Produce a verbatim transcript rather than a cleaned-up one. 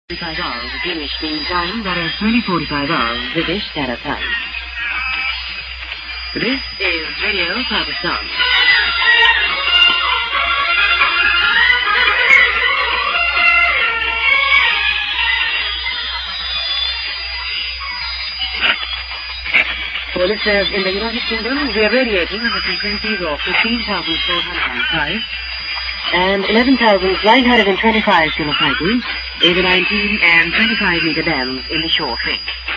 forty-five hours, Greenwich Mean Time, that is twenty forty-five hours, British Standard Time. This is Radio Pakistan. For listeners in the United Kingdom, we are radiating on the frequencies of fifteen thousand four hundred five and eleven thousand nine hundred twenty-five kilocycles in the nineteen and twenty-five meter bands in the short range.